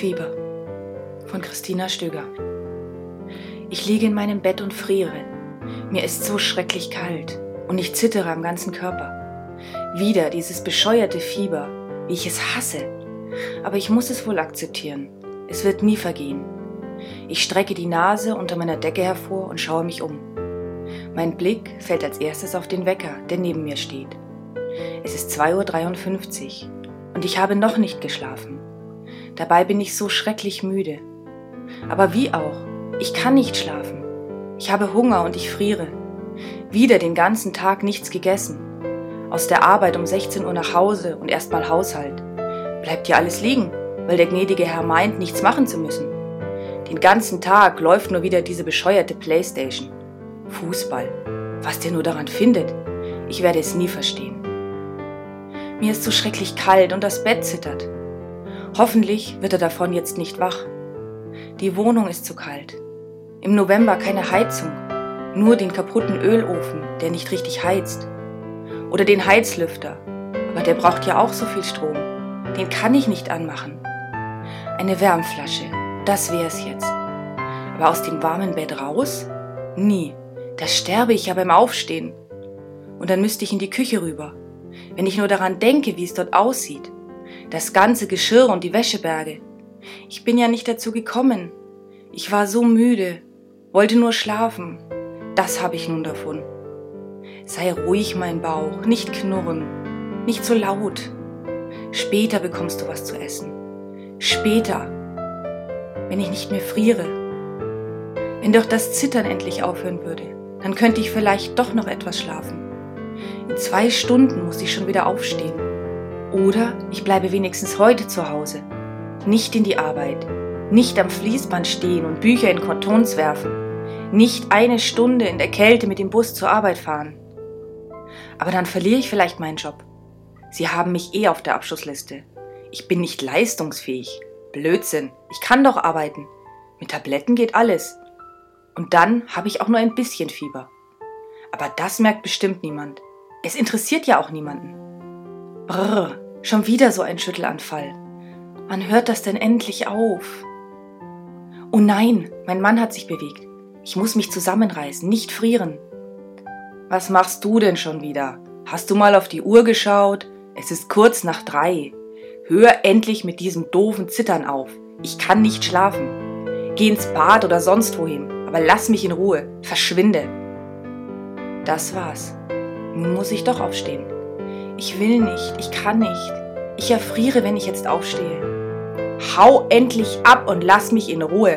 Fieber von Christina Stöger. Ich liege in meinem Bett und friere. Mir ist so schrecklich kalt und ich zittere am ganzen Körper. Wieder dieses bescheuerte Fieber, wie ich es hasse. Aber ich muss es wohl akzeptieren. Es wird nie vergehen. Ich strecke die Nase unter meiner Decke hervor und schaue mich um. Mein Blick fällt als erstes auf den Wecker, der neben mir steht. Es ist 2:53 Uhr und ich habe noch nicht geschlafen. Dabei bin ich so schrecklich müde. Aber wie auch, ich kann nicht schlafen. Ich habe Hunger und ich friere. Wieder den ganzen Tag nichts gegessen. Aus der Arbeit um 16 Uhr nach Hause und erstmal Haushalt. Bleibt ja alles liegen, weil der gnädige Herr meint, nichts machen zu müssen. Den ganzen Tag läuft nur wieder diese bescheuerte Playstation. Fußball. Was der nur daran findet, ich werde es nie verstehen. Mir ist so schrecklich kalt und das Bett zittert. Hoffentlich wird er davon jetzt nicht wach. Die Wohnung ist zu kalt. Im November keine Heizung, nur den kaputten Ölofen, der nicht richtig heizt. Oder den Heizlüfter, aber der braucht ja auch so viel Strom. Den kann ich nicht anmachen. Eine Wärmflasche, das wär's jetzt. Aber aus dem warmen Bett raus? Nie. Da sterbe ich ja beim Aufstehen. Und dann müsste ich in die Küche rüber. Wenn ich nur daran denke, wie es dort aussieht. Das ganze Geschirr und die Wäscheberge. Ich bin ja nicht dazu gekommen. Ich war so müde, wollte nur schlafen. Das habe ich nun davon. Sei ruhig, mein Bauch, nicht knurren, nicht so laut. Später bekommst du was zu essen. Später, wenn ich nicht mehr friere. Wenn doch das Zittern endlich aufhören würde, dann könnte ich vielleicht doch noch etwas schlafen. In 2 Stunden muss ich schon wieder aufstehen. Oder ich bleibe wenigstens heute zu Hause. Nicht in die Arbeit, nicht am Fließband stehen und Bücher in Kartons werfen, nicht 1 Stunde in der Kälte mit dem Bus zur Arbeit fahren. Aber dann verliere ich vielleicht meinen Job. Sie haben mich auf der Abschussliste. Ich bin nicht leistungsfähig. Blödsinn, ich kann doch arbeiten. Mit Tabletten geht alles. Und dann habe ich auch nur ein bisschen Fieber. Aber das merkt bestimmt niemand. Es interessiert ja auch niemanden. Brrr, schon wieder so ein Schüttelanfall. Wann hört das denn endlich auf? Oh nein, mein Mann hat sich bewegt. Ich muss mich zusammenreißen, nicht frieren. Was machst du denn schon wieder? Hast du mal auf die Uhr geschaut? Es ist kurz nach 3. Hör endlich mit diesem doofen Zittern auf. Ich kann nicht schlafen. Geh ins Bad oder sonst wohin, aber lass mich in Ruhe. Verschwinde. Das war's. Nun muss ich doch aufstehen. Ich will nicht, ich kann nicht. Ich erfriere, wenn ich jetzt aufstehe. Hau endlich ab und lass mich in Ruhe.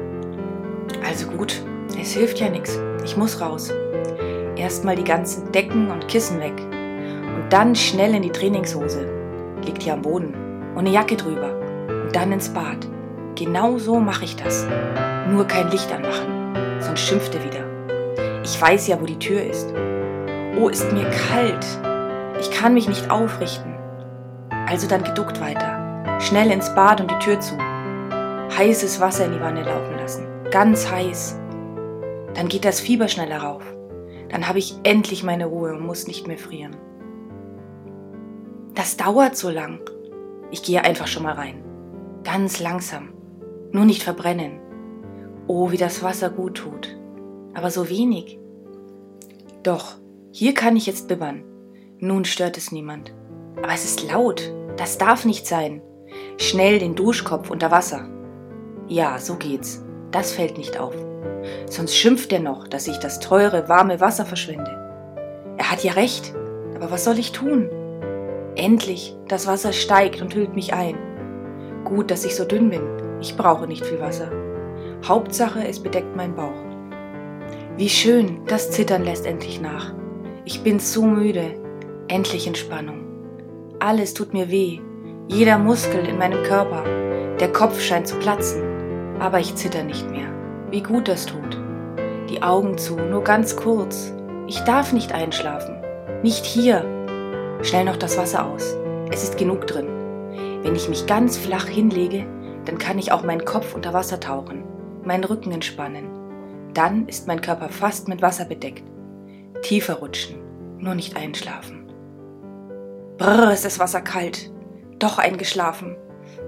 Also gut, es hilft ja nichts. Ich muss raus. Erstmal die ganzen Decken und Kissen weg. Und dann schnell in die Trainingshose. Liegt hier am Boden. Und eine Jacke drüber. Und dann ins Bad. Genau so mache ich das. Nur kein Licht anmachen. Sonst schimpft er wieder. Ich weiß ja, wo die Tür ist. Oh, ist mir kalt. Ich kann mich nicht aufrichten. Also dann geduckt weiter. Schnell ins Bad und die Tür zu. Heißes Wasser in die Wanne laufen lassen. Ganz heiß. Dann geht das Fieber schneller rauf. Dann habe ich endlich meine Ruhe und muss nicht mehr frieren. Das dauert so lang. Ich gehe einfach schon mal rein. Ganz langsam. Nur nicht verbrennen. Oh, wie das Wasser gut tut. Aber so wenig. Doch, hier kann ich jetzt bibbern. Nun stört es niemand. Aber es ist laut. Das darf nicht sein. Schnell den Duschkopf unter Wasser. Ja, so geht's. Das fällt nicht auf. Sonst schimpft er noch, dass ich das teure, warme Wasser verschwende. Er hat ja recht. Aber was soll ich tun? Endlich, das Wasser steigt und hüllt mich ein. Gut, dass ich so dünn bin. Ich brauche nicht viel Wasser. Hauptsache, es bedeckt meinen Bauch. Wie schön, das Zittern lässt endlich nach. Ich bin so müde. Endlich Entspannung. Alles tut mir weh. Jeder Muskel in meinem Körper. Der Kopf scheint zu platzen. Aber ich zitter nicht mehr. Wie gut das tut. Die Augen zu, nur ganz kurz. Ich darf nicht einschlafen. Nicht hier. Schnell noch das Wasser aus. Es ist genug drin. Wenn ich mich ganz flach hinlege, dann kann ich auch meinen Kopf unter Wasser tauchen, meinen Rücken entspannen. Dann ist mein Körper fast mit Wasser bedeckt. Tiefer rutschen, nur nicht einschlafen. Brrr, ist das Wasser kalt. Doch eingeschlafen.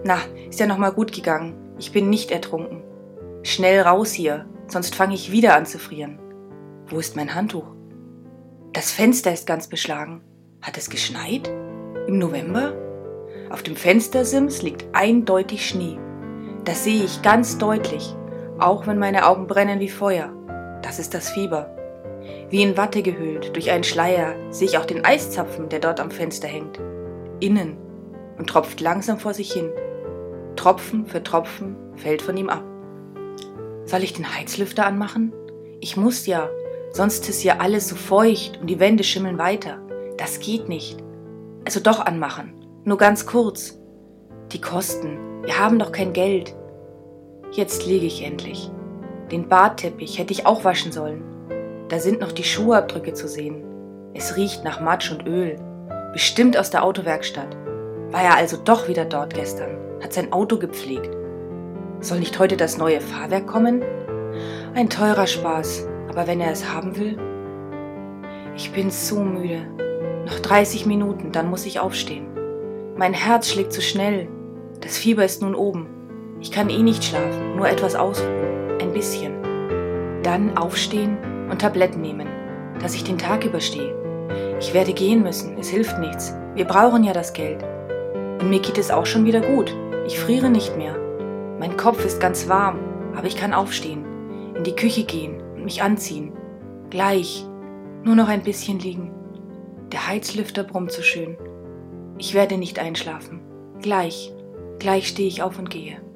Na, ist ja noch mal gut gegangen. Ich bin nicht ertrunken. Schnell raus hier, sonst fange ich wieder an zu frieren. Wo ist mein Handtuch? Das Fenster ist ganz beschlagen. Hat es geschneit? Im November? Auf dem Fenstersims liegt eindeutig Schnee. Das sehe ich ganz deutlich, auch wenn meine Augen brennen wie Feuer. Das ist das Fieber. Wie in Watte gehüllt, durch einen Schleier, sehe ich auch den Eiszapfen, der dort am Fenster hängt. Innen und tropft langsam vor sich hin. Tropfen für Tropfen fällt von ihm ab. Soll ich den Heizlüfter anmachen? Ich muss ja, sonst ist ja alles so feucht und die Wände schimmeln weiter. Das geht nicht. Also doch anmachen, nur ganz kurz. Die Kosten, wir haben doch kein Geld. Jetzt liege ich endlich. Den Badteppich hätte ich auch waschen sollen. Da sind noch die Schuhabdrücke zu sehen. Es riecht nach Matsch und Öl. Bestimmt aus der Autowerkstatt. War er also doch wieder dort gestern, hat sein Auto gepflegt. Soll nicht heute das neue Fahrwerk kommen? Ein teurer Spaß, aber wenn er es haben will? Ich bin so müde. Noch 30 Minuten, dann muss ich aufstehen. Mein Herz schlägt zu schnell. Das Fieber ist nun oben. Ich kann eh nicht schlafen, nur etwas ausruhen. Ein bisschen. Dann aufstehen und Tabletten nehmen, dass ich den Tag überstehe. Ich werde gehen müssen, es hilft nichts. Wir brauchen ja das Geld. Und mir geht es auch schon wieder gut. Ich friere nicht mehr. Mein Kopf ist ganz warm, aber ich kann aufstehen, in die Küche gehen und mich anziehen. Gleich, nur noch ein bisschen liegen. Der Heizlüfter brummt so schön. Ich werde nicht einschlafen. Gleich stehe ich auf und gehe.